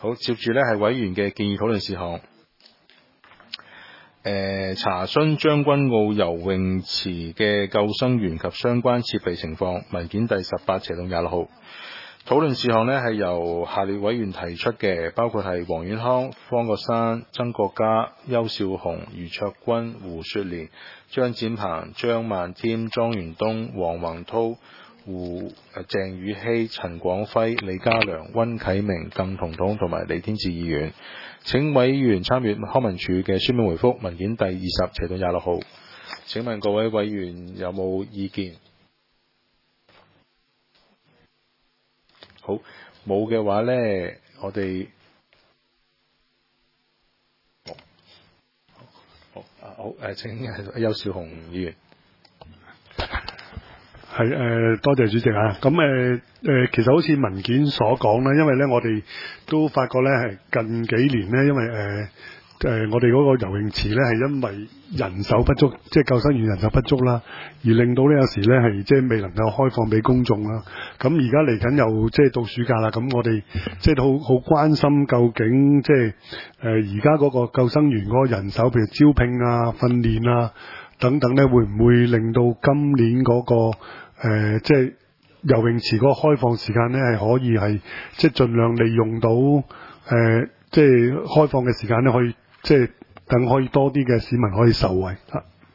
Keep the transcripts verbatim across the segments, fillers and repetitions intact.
好，接住呢係委員嘅建議討論事項。誒，查詢將軍澳游泳池嘅救生員及相關設備情況，文件第十八斜到廿六號。討論事項呢係由下列委員提出嘅，包括係黃遠康、方國山、曾國嘉、邱少雄、余卓君、胡雪蓮、張展鵬、張萬添、莊元東、黃宏濤、胡鄭宇希、陳廣輝、李家良、溫啟明、鄧彤彤同埋李天志議員。請委員參閱康文署嘅書面回覆，文件第二十斜到廿六號。請問各位委員有冇意見？好，冇嘅話呢，我哋好好誒，請邱少雄議員。 係誒、呃，多謝主席啊！咁誒誒，其實好似文件所講啦，因為咧我哋都發覺咧係近幾年咧，因為誒誒、呃呃，我哋嗰個游泳池咧係因為人手不足，即係救生員人手不足啦，而令到咧有時咧係即係未能夠開放俾公眾啦。咁而家嚟緊又即係到暑假啦，咁我哋即係好好關心究竟即係誒而家嗰個救生員嗰個人手，譬如招聘啊、訓練啊等等咧，會唔會令到今年嗰、嗰個誒、呃，即係游泳池嗰個開放時間咧，係可以係即係盡量利用到誒、呃，即係開放嘅時間咧，可以即係等可以多啲嘅市民可以受惠嚇。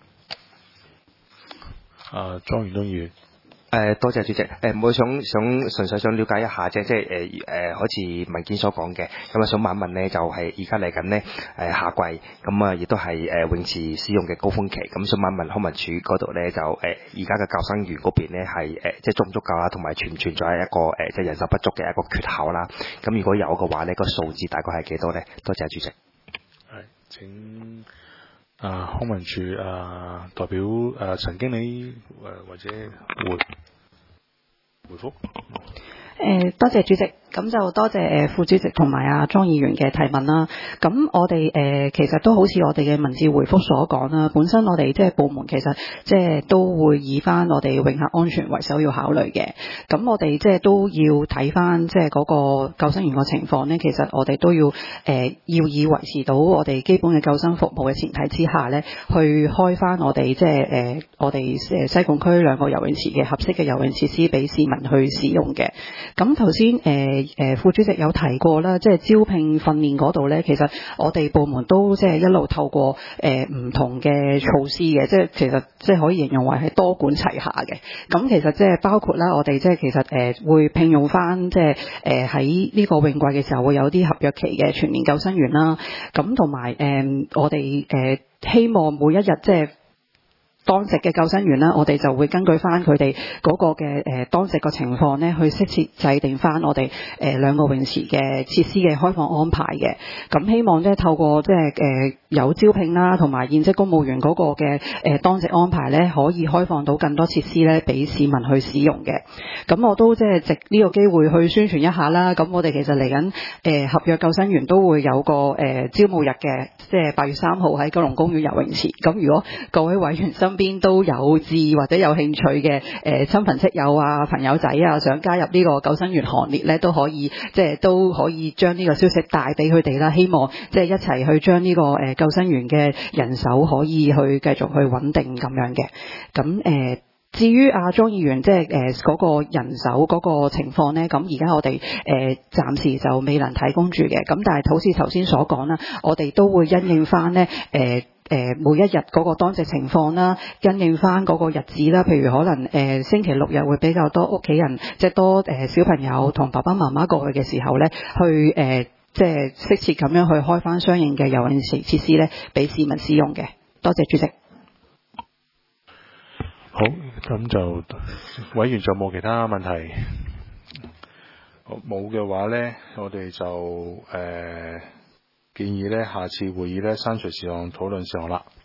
啊，莊元東議員。 誒、呃，多謝主席。誒、呃，我想想純粹想了解一下啫，即係誒誒，好似文件所講嘅，咁啊想問一問咧，就係而家嚟緊咧誒夏季，咁啊亦都係誒、呃、泳池使用嘅高峰期，咁想問一問康文署嗰度咧，就誒而家嘅救生員嗰邊咧係誒即係足唔足夠啊，同埋存唔存在一個誒、呃、即係人手不足嘅一個缺口啦？咁如果有嘅話咧，個數字大概係幾多咧？多謝主席。 係，請。啊，康文署啊代表啊陳經理誒、啊、或者回回覆。 誒，多謝主席，咁就多謝誒副主席同埋阿莊議員嘅提問啦。咁我哋誒、呃、其實都好似我哋嘅文字回覆所講啦，本身我哋即係部門其實即係都會以翻我哋泳客安全為首要考慮嘅。咁我哋即係都要睇翻即係嗰個救生員嘅情況呢，其實我哋都要誒、呃、要以維持到我哋基本嘅救生服務嘅前提之下呢，去開翻我哋即係誒我哋誒西貢區兩個游泳池嘅合適嘅游泳設施俾市民去使用嘅。咁頭先誒誒副主席有提過啦，即係招聘訓練嗰度咧，其實我哋部門都即係一路透過誒唔同嘅措施嘅，即係其實即係可以形容為係多管齊下嘅。咁其實即係包括啦，我哋即係其實誒會聘用翻即係誒喺呢個泳季嘅時候會有啲合約期嘅全年救生員啦。咁同埋誒我哋誒希望每一日即係當值嘅救生員啦，我哋就會根據翻佢哋嗰個嘅誒、呃、當值嘅情況咧，去適切制定翻我哋誒、呃、兩個泳池嘅設施嘅開放安排嘅。咁希望咧透過即係誒有招聘啦，同埋現職公務員嗰個嘅誒、呃、當值安排咧，可以開放到更多設施咧，俾市民去使用嘅。咁我都即係藉呢個機會去宣傳一下啦。咁我哋其實嚟緊誒合約救生員都會有個誒、呃、招募日嘅，即係八月三號喺九龍公園游泳池。咁如果各位委員身邊都有志或者有興趣嘅誒親朋戚友啊、朋友仔啊，想加入呢個救生員行列咧，都可以即係都可以將呢個消息帶俾佢哋啦。希望即係一齊去將呢個誒救生員嘅人手可以去繼續去穩定咁樣嘅。咁誒、呃至於阿莊議員即係誒嗰個人手嗰個情況呢，咁而家我哋誒、呃、暫時就未能提供住嘅。咁但係好似頭先所講啦，我哋都會因應翻呢誒誒每一日嗰個當值情況啦，因應翻嗰個日子啦。譬如可能誒、呃、星期六日會比較多屋企人，即係多誒、呃、小朋友同爸爸媽媽過去嘅時候呢，去誒、呃、即係適切咁樣去開翻相應嘅游泳池設施呢，俾市民使用嘅。多謝主席。 好，咁就委員就冇其他問題。冇嘅話呢，我哋就誒、呃、建議呢下次會議呢刪除事項討論事項啦。